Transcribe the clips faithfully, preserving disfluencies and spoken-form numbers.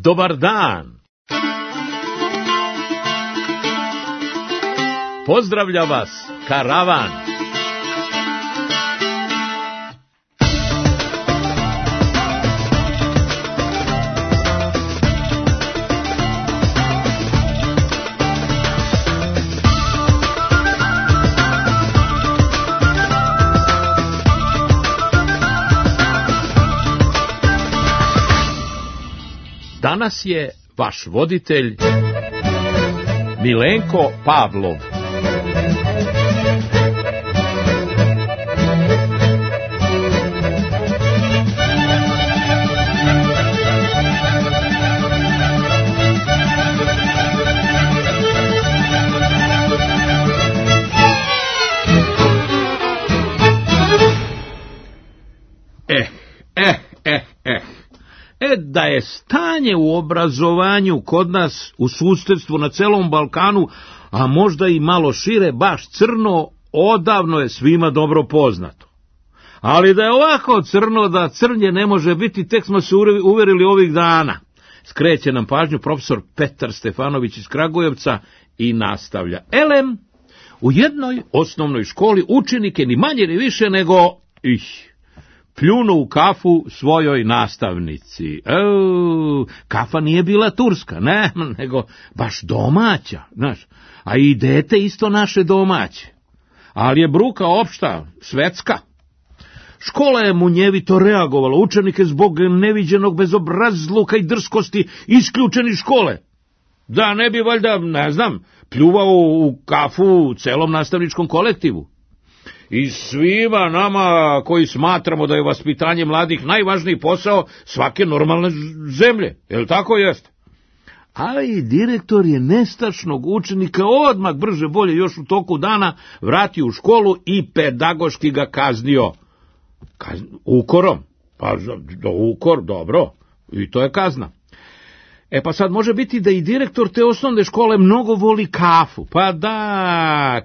Dobar dan! Pozdravlja vas karavan! Danas je vaš voditelj Milenko Pavlov. Eh, eh, eh, eh. E, da je stanje u obrazovanju kod nas, u susedstvu na celom Balkanu, a možda i malo šire, baš crno, odavno je svima dobro poznato. Ali da je ovako crno, da crnje ne može biti, tek smo se uverili ovih dana. Skreće nam pažnju profesor Petar Stefanović iz Kragujevca i nastavlja. Elem, u jednoj osnovnoj školi učenike ni manje ni više nego ih pljuno u kafu svojoj nastavnici. E, kafa nije bila turska, ne, nego baš domaća, znaš, a i dete isto naše domaće. Ali je bruka opšta, svetska. Škola je munjevito reagovala, učenike zbog neviđenog bezobrazluka i drskosti isključeni škole. Da ne bi valjda, ne znam, pljuvao u kafu u celom nastavničkom kolektivu. I svima nama koji smatramo da je vaspitanje mladih najvažniji posao svake normalne zemlje, jel tako jeste? Ali direktor je nestašnog učenika odmah brže bolje još u toku dana vratio u školu i pedagoški ga kaznio. Kaz... Ukorom. Pa do ukor, dobro, i to je kazna. E pa sad može biti da i direktor te osnovne škole mnogo voli kafu. Pa da,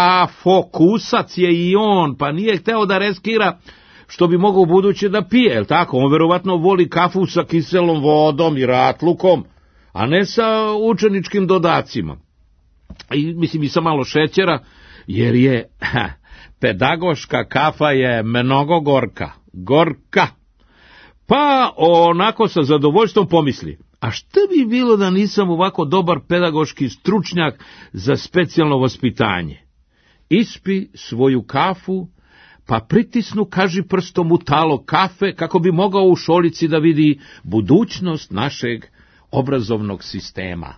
kafokusac je i on, pa nije hteo da riskira što bi mogao buduće da pije, jel tako? On verovatno voli kafu sa kiselom vodom i ratlukom, a ne sa učeničkim dodacima. I mislim i sa malo šećera, jer je ha, pedagoška kafa je mnogo gorka, gorka. Pa onako sa zadovoljstvom pomisli, a šta bi bilo da nisam ovako dobar pedagoški stručnjak za specijalno vaspitanje? Ispi svoju kafu, pa pritisnu kaži prstom u talo kafe, kako bi mogao u šolici da vidi budućnost našeg obrazovnog sistema.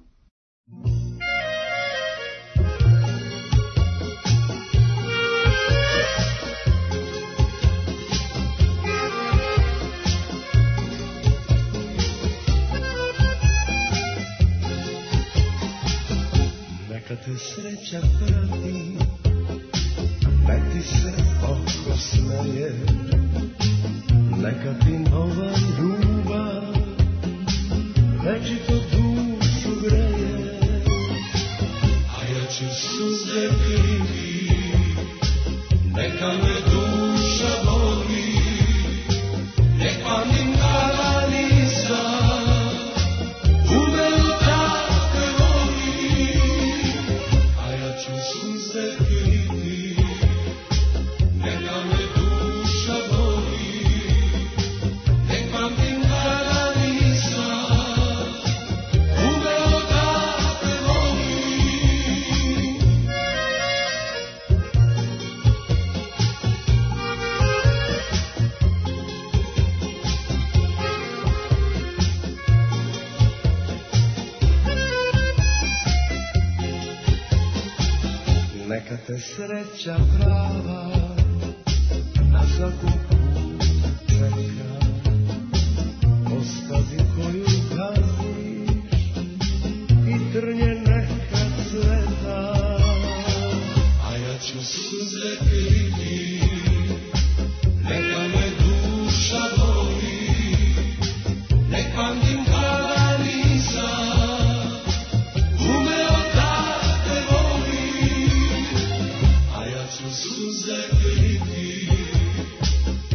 Neka te sreća prati, nek ti se oko smeje, neka ti nova ljubav večito dušu greje, a ja ću suze piti, neka me duša boli, nek pamtim kada nisam umeo da te volim, a ja ću suze piti, neka me duša boli, nek pamtim kada nisam umeo da te volim. Neka te sreća prava na svakom putu čeka, ostavi koju gaziš i trnje neka cveta, a ja ću suze piti, neka me duša boli, nek pamtim kada nisam umeo da te volim, a ja ću suze piti,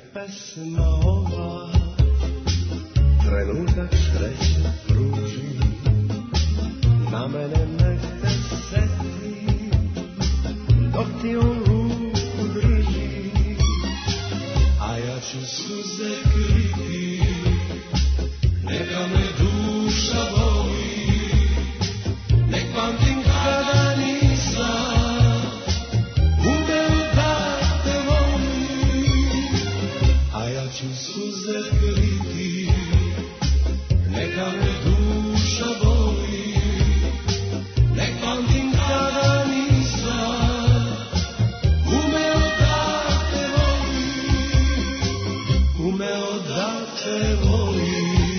pesma ova trenutak sreće pruži, na mene nek te seti dok ti on ruku drži, a ja ću suze kriti, neka me duša boli, nek pamtim kada nisam umeo da te volim, a ja ću suze kriti, neka me duša boli, nek pamtim kada nisam umeo da te volim, umeo da te volim.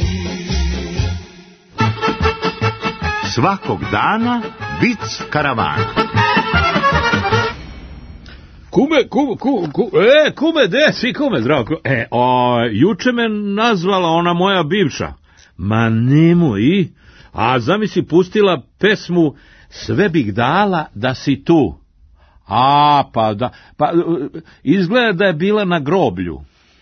Svakog dana vic karavana. Kume, kume, kume, kume, e, kume, de, svi kume, zdravo, kume. E, o, juče me nazvala ona moja bivša. Ma nemoj, a zamisli pustila pesmu Sve bih dala da si tu. A, pa da, pa izgleda da je bila na groblju.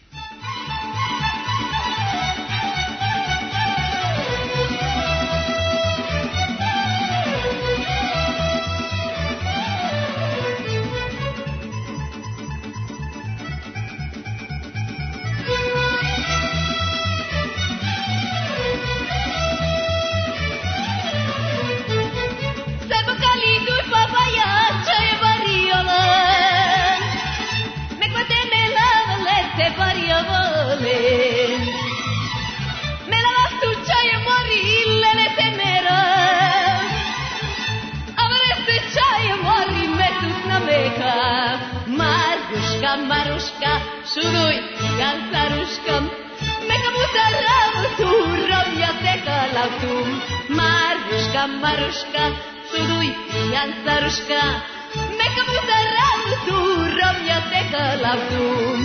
Maruška, šuruj, jancaruška, neka mu zaravu tu, rovnja teka lavtum. Maruška, Maruška, šuruj, jancaruška, neka mu zaravu tu, rovnja teka lavtum.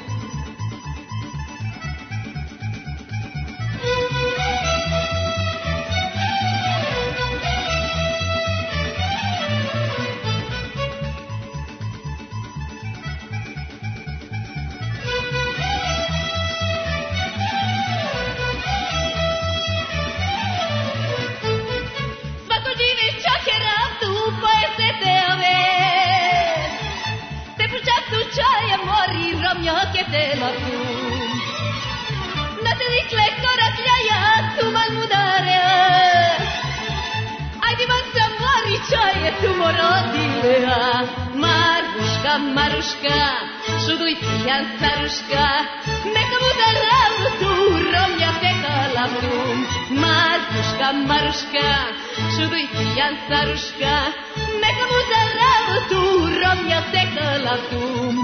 Na te dikle korak ljaja tu mal mudare, ajde man se mori čaje tu morodilea. Maruška, Maruška, šuduj jancaruška, neka mu zaravu tu, romja teka lavtum. Maruška, Maruška, šuduj jancaruška, neka mu zaravu tu, romja teka lavtum.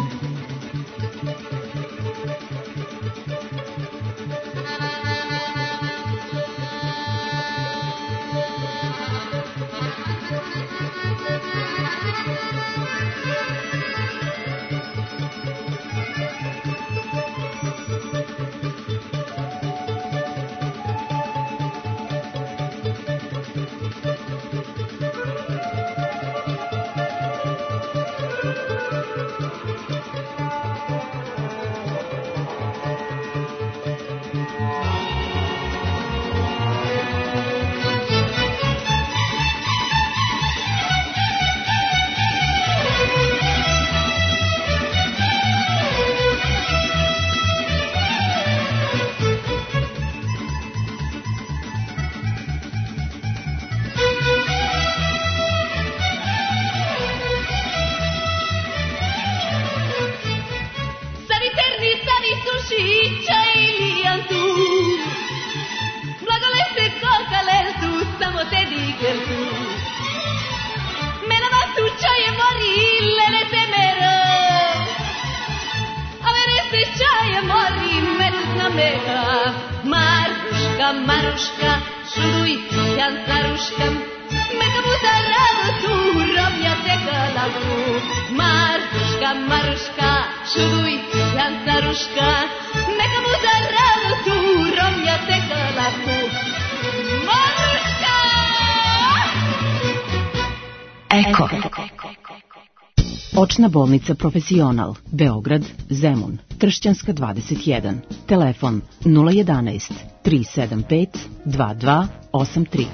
Maruška, Maruška, šuduj jancaruška, neka mu zaravu tu, rovnja teka lavtum. Maruška, Maruška, šuduj jancaruška, neka mu zaravu tu, rovnja teka lavtum. Maruška! Eko. Očna bolnica Profesional, Beograd, Zemun, Tršćanska dvadeset jedan. Telefon nula jedanaest tri sedam pet dva dva osam tri.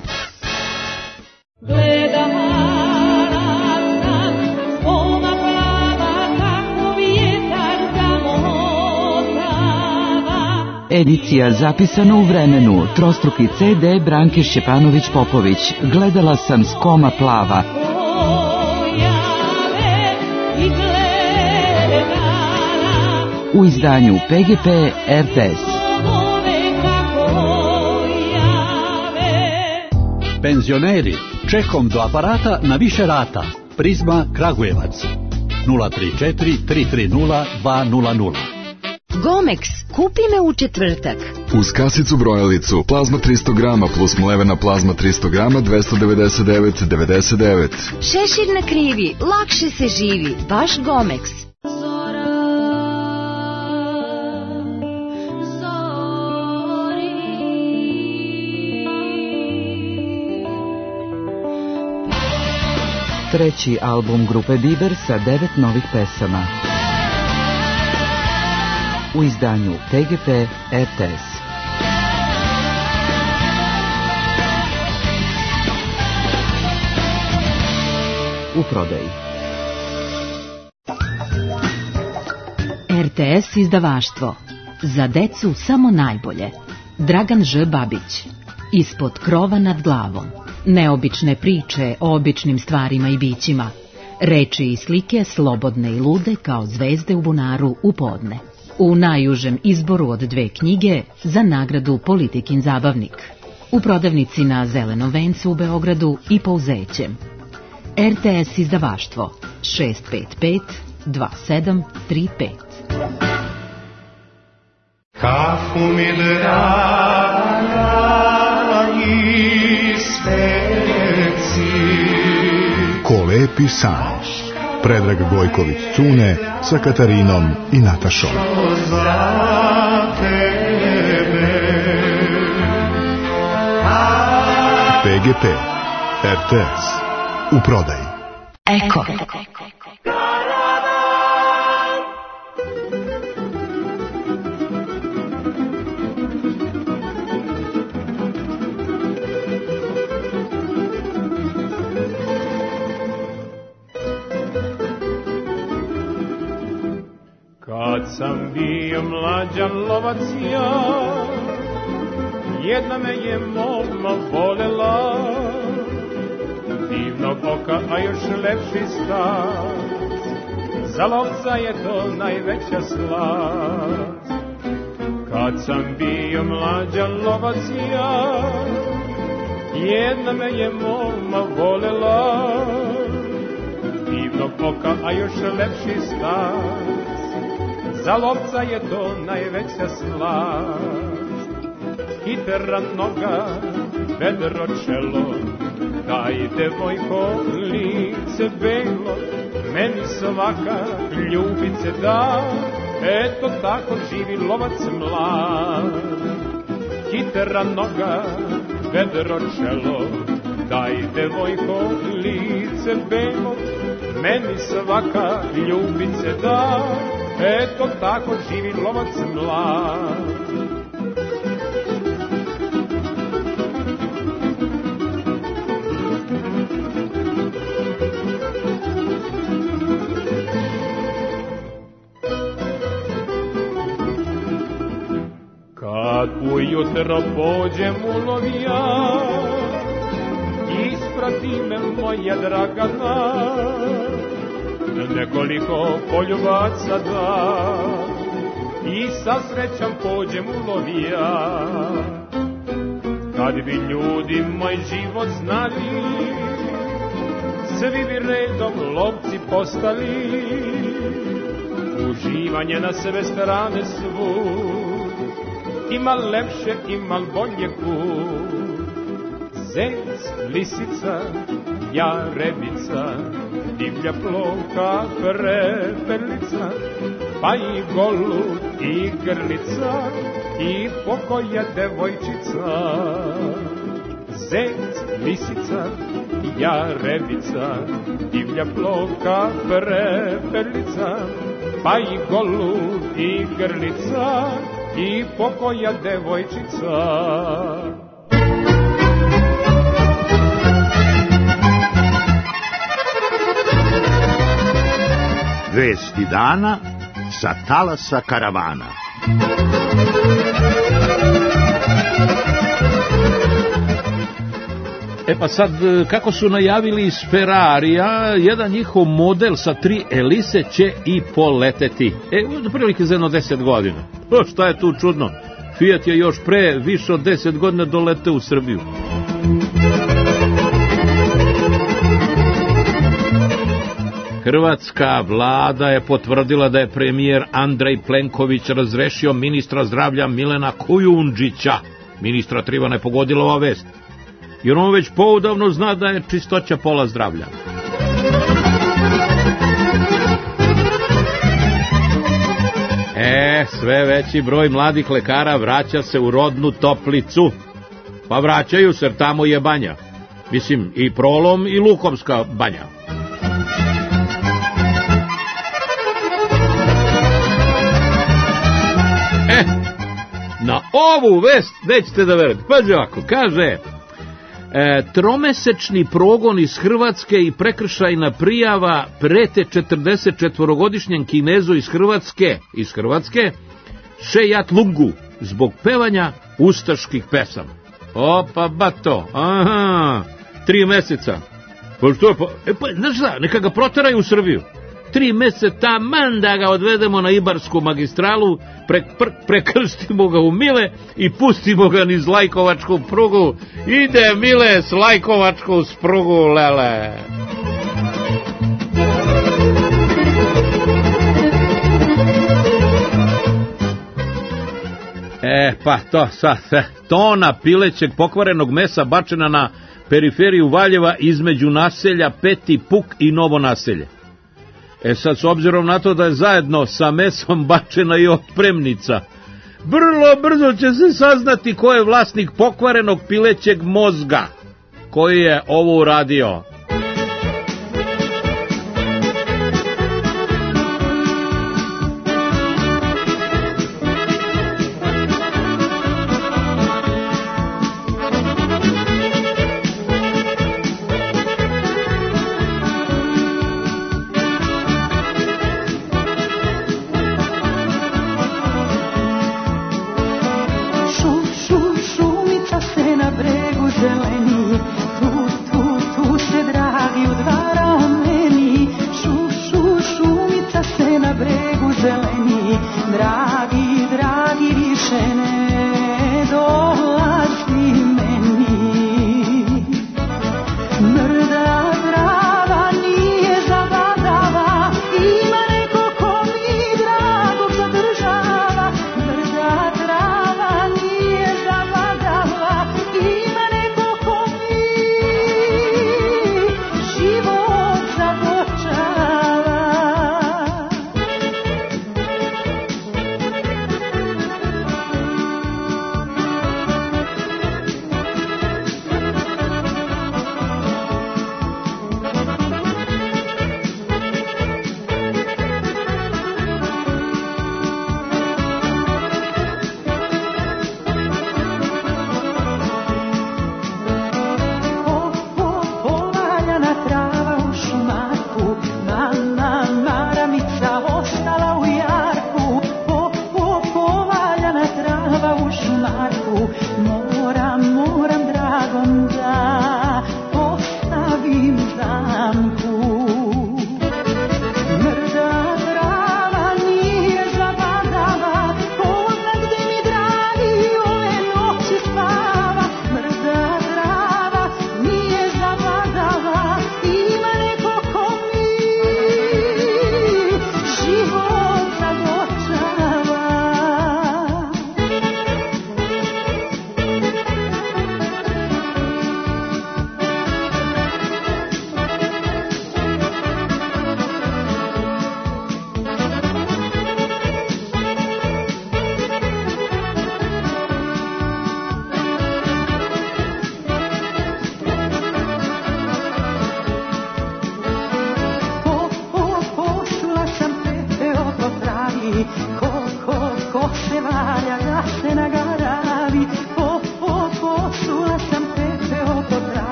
Edicija zapisana u vremenu, trostruki ce de Branke Šćepanović-Popović. Gledala sam Skoma plava. U izdanju pe ge pe er te es. Penzioneri, čekom do aparata na više rata. Prizma Kragujevac nula tri četiri tri tri nula dva nula nula. Gomex, kupi me u četvrtak. Uz kasicu brojalicu, plazma tristo grama plus mlevena plazma tristo grama, dvesta devedeset devet devedeset devet. Šešir na krivi, lakše se živi, baš Gomex. Treći album grupe Biber sa devet novih pesama. U izdanju te ge pe er te es. U prodaji. er te es izdavaštvo. Za decu samo najbolje. Dragan Ž. Babić. Ispod krova nad glavom. Neobične priče o običnim stvarima i bićima. Reči i slike slobodne i lude kao zvezde u bunaru u podne. U najužem izboru od dve knjige za nagradu Politikin zabavnik. U prodavnici na Zelenom vencu u Beogradu i Pouzećem. er te es izdavaštvo šest pet pet dva sedam tri pet. Kafu mi draga ispeci. Ko lepi san. Predrag Gojković-Cune sa Katarinom i Natašom. pe ge pe er te es. U prodaji. Eko. Kad sam bio mlađan lovac ja, jedna me je moma volela, divnog oka, a još lepši stac, za lovca je to najveća slast. Kad sam bio mlađan lovac ja, jedna me je moma volela, divnog oka, a još lepši stac, za lovca je to najveća slast. Hitra noga, vedro čelo, daj devojko lice belo, meni svaka ljubice da, eto tako živi lovac mlad. Hitra noga, vedro čelo, daj devojko lice belo, meni svaka ljubice da, eto tako živi lovac mlad. Kad ujutro pođem u lov ja, isprati me moja Dragana, nekoliko poljubaca da, i sa srećom pođem u lov ja. Kad bi ljudi moj život znali, svi bi redom lovci postali, uživanje na sve strane svud, ima lepše, ima bolje kud. Zec, lisica, jarebica, divlja plovka, prepelica, pa i golub i grlica i pokoja devojčica. Zec, lisica, jarebica, divlja plovka, prepelica, pa i golub i grlica i pokoja devojčica. Vesti dana sa talasa karavana. E pa sad, kako su najavili iz Ferrarija, jedan njihov model sa tri elise će i poleteti. E, do prilike za jedno deset godina. O, šta je tu čudno? Fiat je još pre više od deset godina doleteo u Srbiju. Hrvatska vlada je potvrdila da je premijer Andrej Plenković razrešio ministra zdravlja Milena Kujundžića. Ministra Trivana je pogodila ova vest, jer on već poudavno zna da je čistoća pola zdravlja. E, sve veći broj mladih lekara vraća se u rodnu Toplicu. Pa vraćaju se, jer tamo je banja. Mislim, i Prolom i Lukovska banja. E, na ovu vest nećete da verujete. Pađe ovako, kaže... E, tromesečni progon iz Hrvatske i prekršajna prijava prete četrdesetčetvorogodišnjem Kinezu iz Hrvatske, iz Hrvatske, Šejat Lungu, zbog pevanja ustaških pesama. Opa, bato, aha, tri meseca. Pa što je, pa, e pa, znaš šta, neka ga proteraju u Srbiju. Tri meseca taman da ga odvedemo na Ibarsku magistralu, pre, pre, prekrstimo ga u Mile i pustimo ga niz Lajkovačku prugu. Ide Mile s Lajkovačku s prugu, lele. E, pa to sad, tona pilećeg pokvarenog mesa bačena na periferiju Valjeva između naselja Peti Puk i Novo naselje. E sad, s obzirom na to da je zajedno sa mesom bačena i otpremnica, vrlo brzo će se saznati ko je vlasnik pokvarenog pilećeg mozga koji je ovo uradio. Šumica se na bregu zeleni, tu, tu, tu se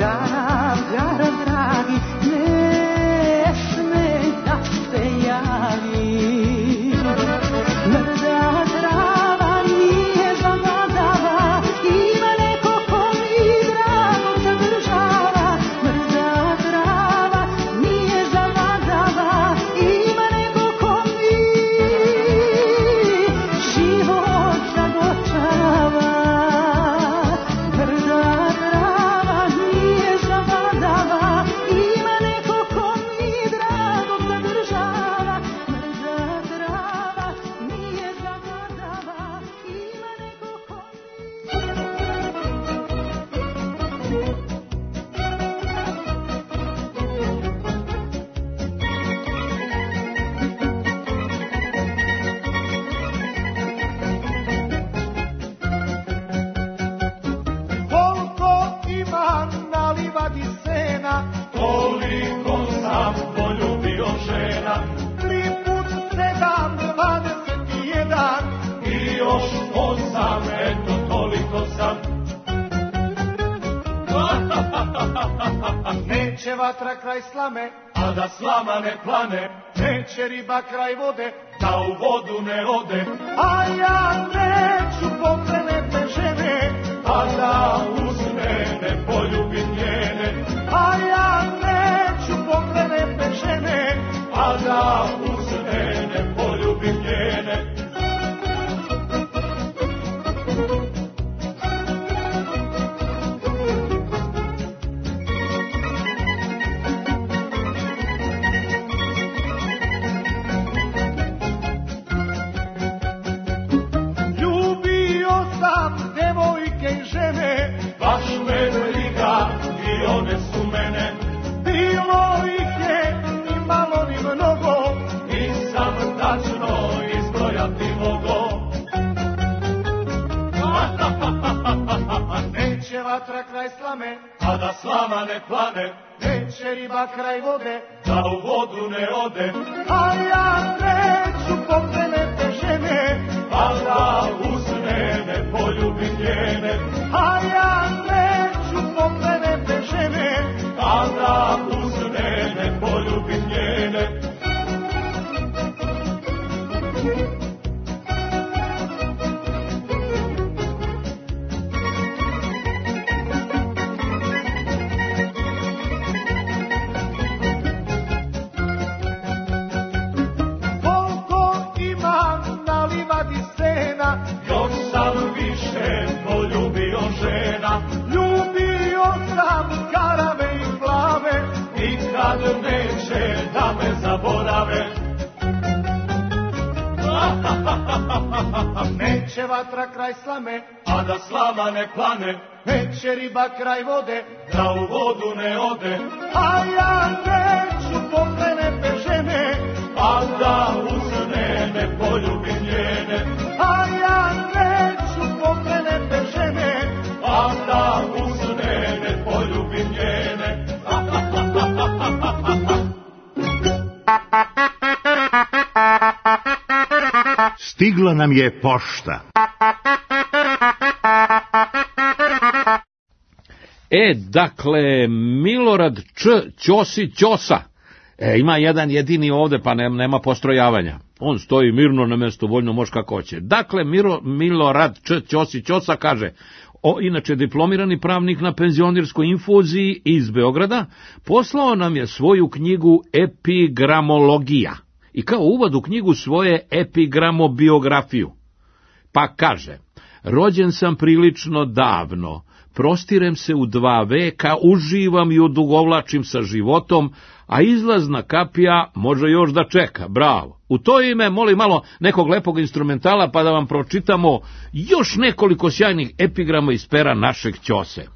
mrdav, garab dragi, ne sme da se javi. Mrda trava nije zavladava, ima neko ko mi drago zadržava. Mrda trava nije zavladava, ima neko ko mi život zagočava. Mrda trava nije zavladava, ima neko ko mi drago zadržava. Mrda trava nije zavladava, ima neko ko Koliko imam na livadi sena, toliko sam poljubio žena. Tri put sedam, dvadeset i jedan, i još osam, eto toliko sam. Neće vatra kraj slame, a da slama ne plane. Neće riba kraj vode, da u vodu ne ode. A ja neću pokrene žene, a da uz mene poljubim njene. A ja neću pokrene žene, a da uz mene poljubim njene. Ljubio sam devojke i žene, baš me briga i one su mene. Bilo ih je ni malo ni mnogo, nisam tačno izbrojati mogo. Neće vatra kraj slame, a da slama ne plane. Neće riba kraj vode, da u vodu ne ode. A ja neću pokrenete žene, a da uz mene poljubim njene. A ja neću pokrenete žene, a da uz mene poljubim njene. Koliko imam na livadi sena, još sam više poljubio žena. Ljubio sam karave i plave, nikad neće da me zaborave. Neće vatra kraj slame, a da slama ne plane. Neće riba kraj vode, da u vodu ne ode. A ja neću pokrenete žene, a da uz mene poljubim njene. A ja neću pokrenete žene, a da uz mene poljubim njene. Stigla nam je pošta. E, dakle, Milorad Č. Ćosi Ćosa. E, ima jedan jedini ovde, pa nema, nema postrojavanja. On stoji mirno na mjestu, voljno može kako hoće. Dakle, Miro, Milorad Č. Ćosi Ćosa kaže, o, inače diplomirani pravnik na penzionirskoj infuziji iz Beograda, poslao nam je svoju knjigu Epigramologija. I kao uvod u knjigu svoje epigramobiografiju. Pa kaže, rođen sam prilično davno, prostirem se u dva veka, uživam i odugovlačim sa životom, a izlazna kapija može još da čeka, bravo. U to ime molim malo nekog lepog instrumentala pa da vam pročitamo još nekoliko sjajnih epigrama iz pera našeg Ćose.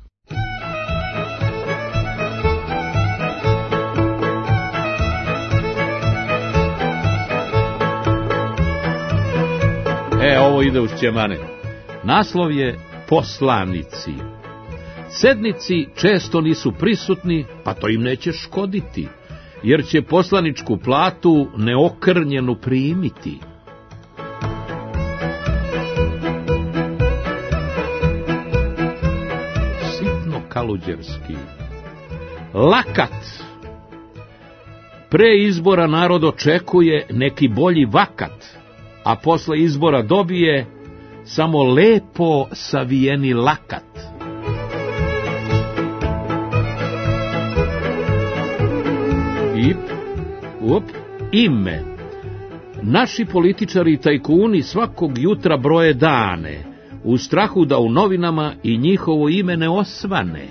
E, ovo ide uz ćemane. Naslov je Poslanici. Sednici često nisu prisutni, pa to im neće škoditi, jer će poslaničku platu neokrnjenu primiti. Sitno kaluđerski, Lakat. Pre izbora narod očekuje neki bolji vakat, a posle izbora dobije samo lepo savijeni lakat. I, up, ime. Naši političari i tajkuni svakog jutra broje dane, u strahu da u novinama i njihovo ime ne osvane.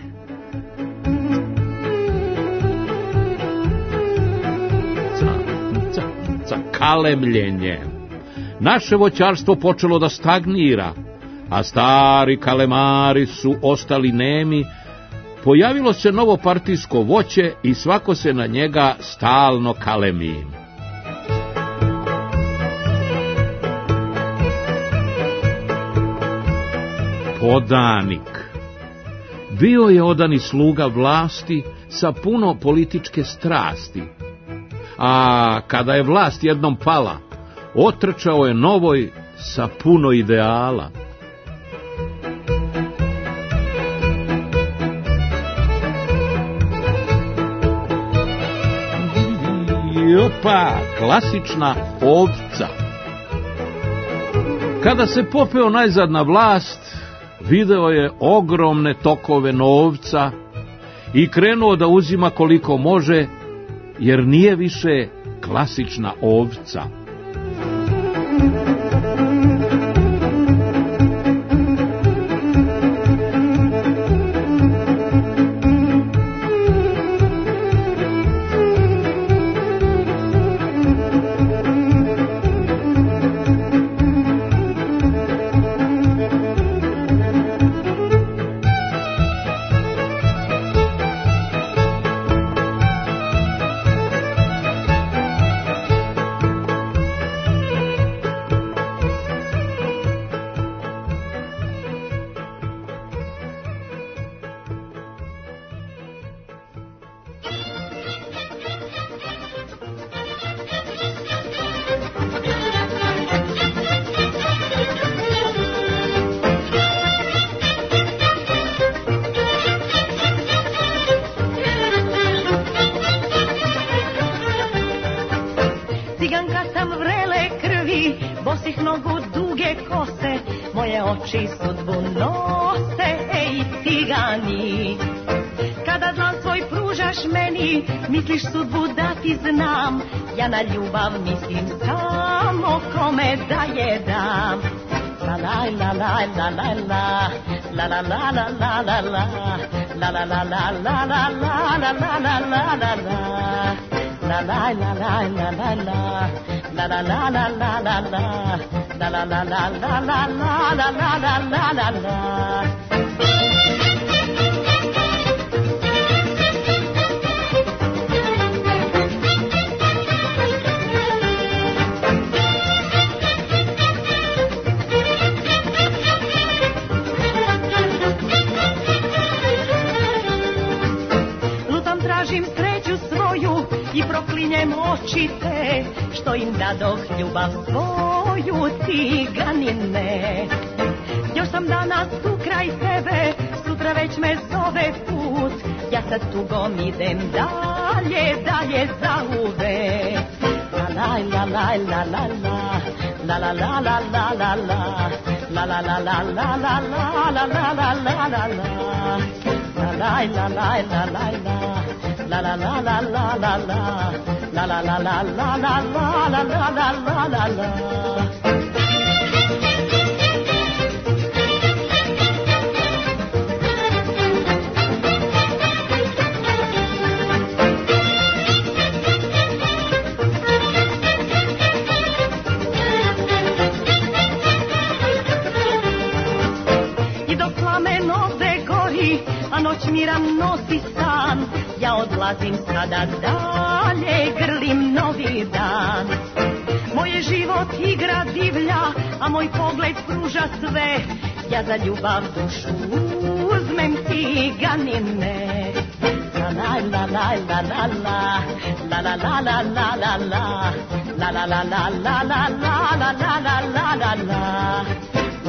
Ca, ca, ca, kalemljenje. Naše voćarstvo počelo da stagnira, a stari kalemari su ostali nemi. Pojavilo se novo partijsko voće i svako se na njega stalno kalemi. Podanik. Bio je odani sluga vlasti sa puno političke strasti, a kada je vlast jednom pala, otrčao je novoj sa puno ideala. Opa, klasična ovca. Kada se popeo najzad na vlast, video je ogromne tokove novca i krenuo da uzima koliko može, jer nije više klasična ovca. Ciganka sam vrele krvi, bosih nogu duge kose, moje oči sudbu nose, ej cigani. Kada dlan svoj pružaš meni, misliš sudbu da ti znam, ja na ljubav mislim samo kome da je dam. La la la la la la la, la la la la la la la, la la la la la la la la la la la la la. La la la la la la la, la la la la la la la, la la la la la la la la la la la la. Lutam, tražim sreću svoju i proklinjem oči te, što im dadoh ljubav svoju, ciganine. Još sam danas tu kraj tebe, sutra već me zove put, ja sad tugom idem dalje, dalje za uvek. La la la la la la la, la la la la la la la, la la la la la la la la la la la la la. La la la la la la la, la la la la la la la, la la la la la la la la la la la la. I dok plamen ovde gori, a noć miram nosi san, ja odlazim sada dalje, grlim novi dan. Moje život igra divlja, a moj pogled pruža sve, ja za ljubav dušu uzmem ciganine. La la la la la la la, la la la la la la la, la la la la la la la la la la la la la.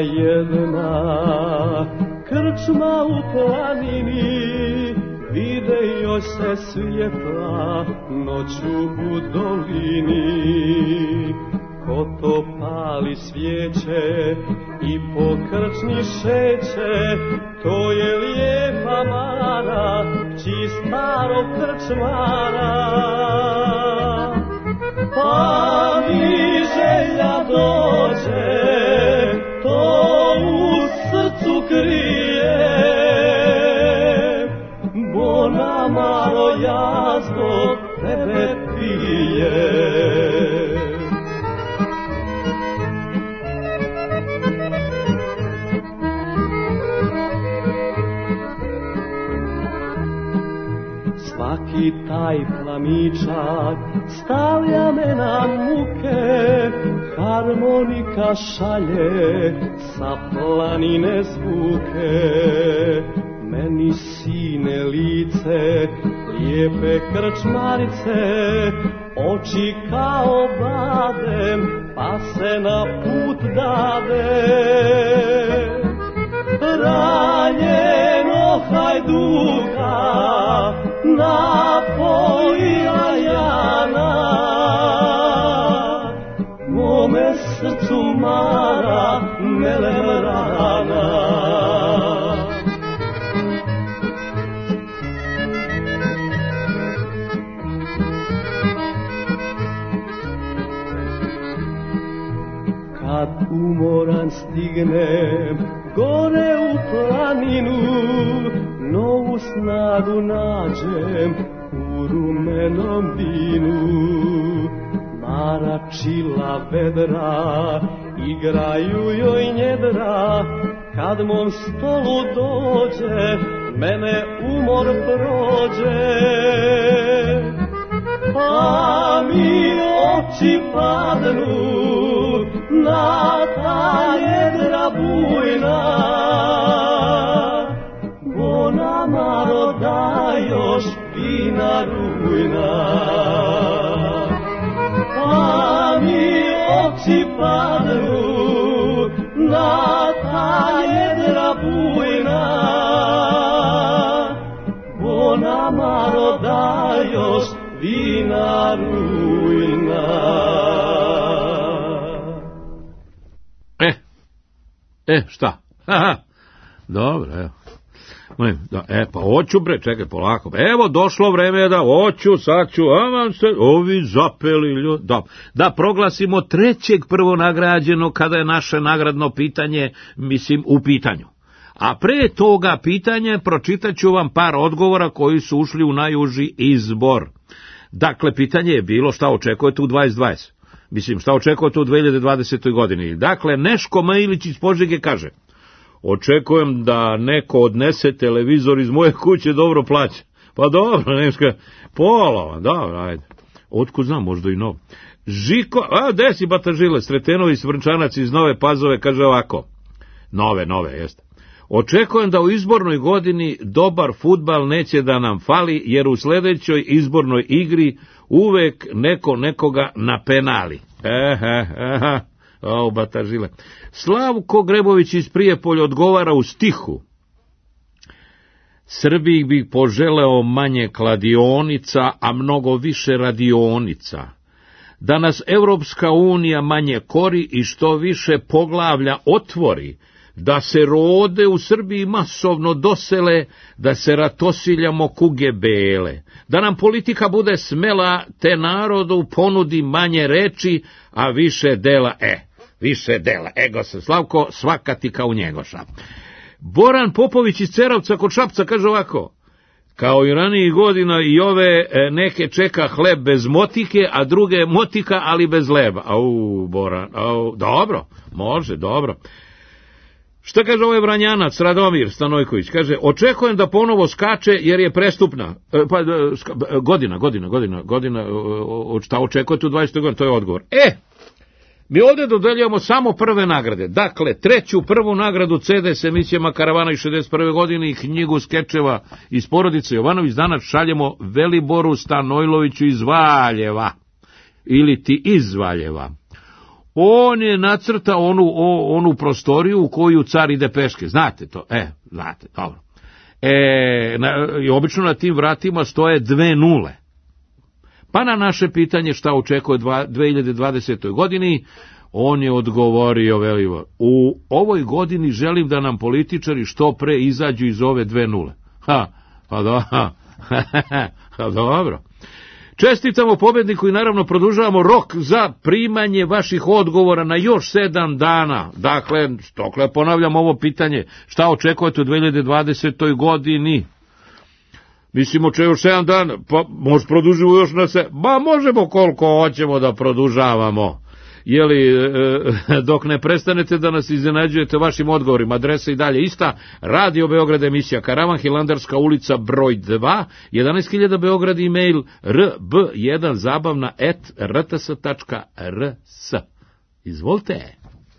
jedna krčma u planini, vide joj se svjetla noću u dolini. Ko to pali svijeće i po krčmi šeće, to je lijepa Mara, kći starog krčmara. Pa mi želja dođe, to u srcu krije, Bona Maro, ja zbog tebe pijem. Svaki taj plamičak stavlja me na muke, harmonika šalje sa planine zvuke. Meni sine lice, lijepe krčmarice, oči kao badem, pa se na put dade. Ranjeno hajduka napojila Jana, mome srcu Mara melem rana. Kad umoran stignem gore u planinu, novu snagu nađem u rumenom vinu. Mara čila vedra, igraju joj njedra, kad mom stolu dođe, mene umor prođe. Pa mi oči padnu na ta jedra bujna, Bona Maro, da još vina rujna. Pa mi oči padnu na ta jedra bujna, Bona Maro, da još vina rujna. E, e, šta? Aha, dobro, evo. Da, e, pa hoću bre, čekaj, polako. Evo, došlo vreme da hoću, sad ću, a vam se, ovi zapeli ljudi. Da, da proglasimo trećeg prvonagrađenog kada je naše nagradno pitanje, mislim, u pitanju. A pre toga pitanja pročitat ću vam par odgovora koji su ušli u najuži izbor. Dakle, pitanje je bilo šta očekujete u dvadeset dvadeset. Mislim, šta očekujete u dve hiljade dvadesetoj godini. Dakle, Neško Majlić iz Požege kaže: očekujem da neko odnese televizor iz moje kuće, dobro plaća. Pa dobro, Neška, pola, dobro, ajde. Otkud znam, možda i novo. Žiko, a, desi Batažile, Sretenovi Svrčanac iz Nove Pazove, kaže ovako. Nove, nove, jeste. Očekujem da u izbornoj godini dobar fudbal neće da nam fali, jer u sljedećoj izbornoj igri uvek neko nekoga napenali. Ehe, ehe, o, Batažile. Slavko Grebović iz Prijepolja odgovara u stihu: Srbiji bih poželeo manje kladionica, a mnogo više radionica. Da nas Evropska unija manje kori i što više poglavlja otvori, da se rode u Srbiji masovno dosele, da se ratosiljamo kuge bele, da nam politika bude smela, te narodu ponudi manje reči, a više dela, e, više dela, ego se, Slavko, svaka ti kao Njegoša. Boran Popović iz Ceravca kod Šapca kaže ovako: kao i ranijih godina i ove neke čeka hleb bez motike, a druge motika, ali bez leba. Au, Boran, au, dobro, može, dobro. Šta kaže ovaj Vranjanac, Radomir Stanojković? Kaže, očekujem da ponovo skače jer je prestupna. E, pa, godina, godina, godina, godina, šta očekujete u dvadesetoj godini? To je odgovor. E, mi ovdje dodeljujemo samo prve nagrade. Dakle, treću prvu nagradu C D s emisijama Karavana iz šezdeset prve godine i knjigu skečeva iz porodice Jovanović danas šaljemo Veliboru Stanojloviću iz Valjeva. Ili ti iz Valjeva. On je nacrtao onu, o, onu prostoriju u koju car ide peške. Znate to? E, znate, dobro. E, na, i obično na tim vratima stoje dve nule. Pa na naše pitanje šta očekuje dve hiljade dvadesetoj godini, on je odgovorio, velivo, u ovoj godini želim da nam političari što pre izađu iz ove dve nule. Ha, pa do, ha, ha, dobro. Čestitamo pobedniku i naravno produžavamo rok za primanje vaših odgovora na još sedam dana. Dakle, stokle ponavljam ovo pitanje, šta očekujete u dve hiljade dvadesetoj godini? Mislimo če još sedam dana, pa možda produžimo još na se, ba možemo koliko hoćemo da produžavamo. Jeli, dok ne prestanete da nas iznenađujete vašim odgovorima, adresa i dalje ista, Radio Beograd, emisija Karavan, Hilandarska ulica broj dva, jedanaest hiljada Beograd, e-mail r b jedan zabavna et r t s tačka r s. Izvolite.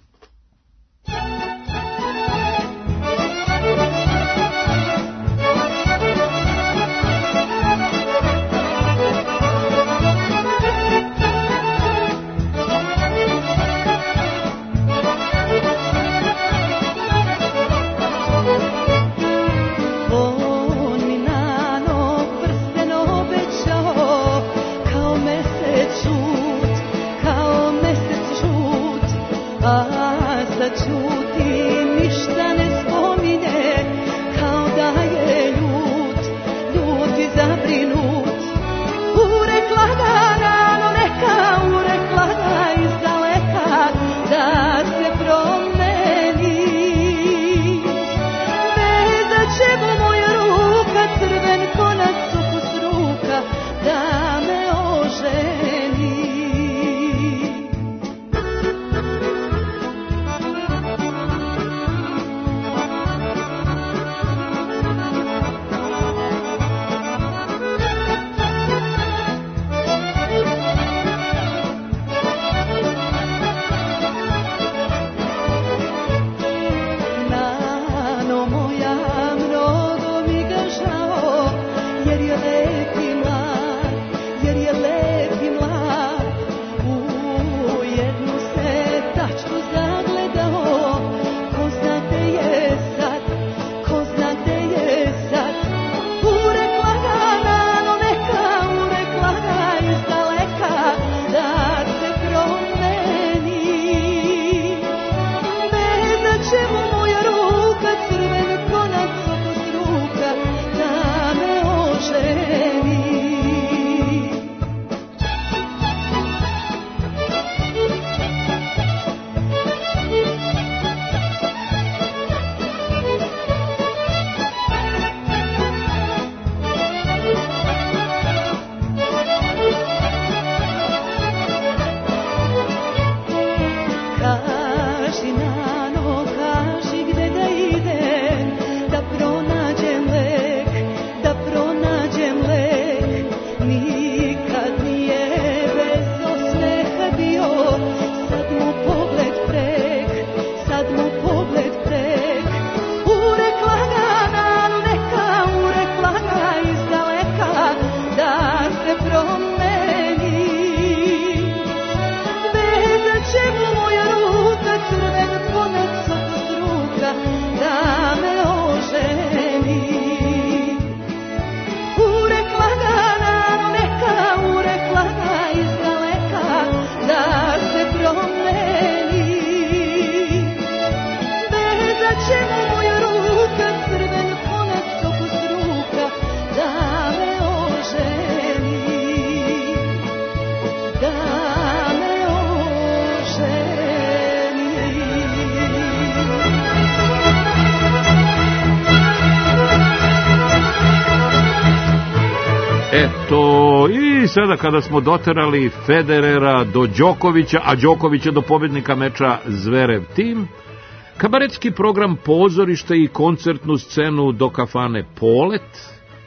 Eto, i sada kada smo doterali Federera do Đokovića, a Đokovića do pobednika meča Zverev tim, kabaretski program Pozorište i koncertnu scenu do kafane Polet,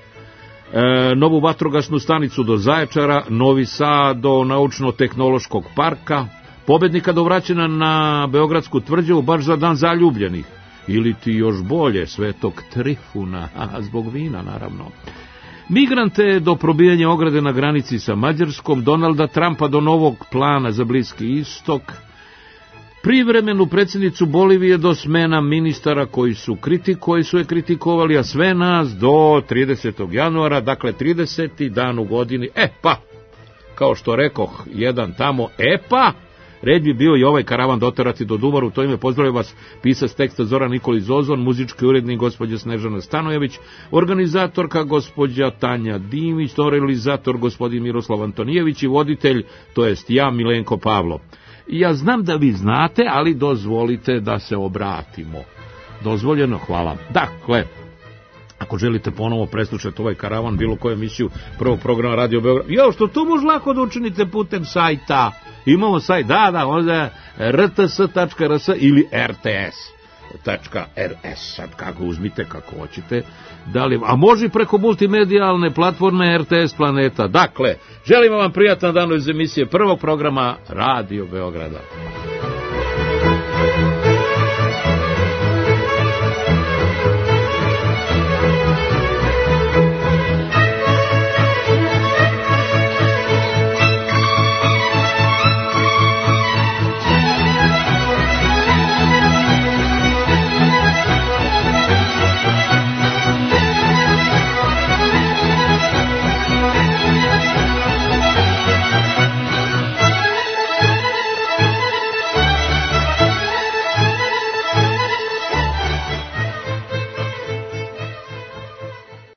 e, novu vatrogasnu stanicu do Zaječara, Novi Sad do Naučno-tehnološkog parka, pobednika do vraćanja na Beogradsku tvrđavu baš za dan zaljubljenih, ili ti još bolje Svetog Trifuna, a zbog vina naravno. Migrante do probijanja ograde na granici sa Mađarskom, Donalda Trumpa do novog plana za Bliski istok, privremenu predsjednicu Bolivije do smena ministara koji su kritik, koji su je kritikovali, a sve nas do tridesetog januara, dakle trideseti dan u godini. E pa, kao što rekoh, jedan tamo, e pa, red bi bio i ovaj karavan doterati do Duvaru. To ime pozdravljam vas, pisac teksta Zoran Nikolić Zozon, muzički urednik gospođa Snežana Stanojević, organizatorka gospođa Tanja Dimić, to realizator gospodin Miroslav Antonijević i voditelj, to jest ja, Milenko Pavlo. Ja znam da vi znate, ali dozvolite da se obratimo. Dozvoljeno, hvala. Dakle, ako želite ponovo preslušati ovaj karavan, bilo koju emisiju prvog programa Radio Beograd, jo, što tu može lako da učinite putem sajta. Imamo sajt, da, da, onda je r t s tačka r s ili r t s tačka r s, sad kako uzmite, kako hoćete. Da li, a može preko multimedijalne platforme R T S Planeta. Dakle, želimo vam prijatan dan iz emisije prvog programa Radio Beograda.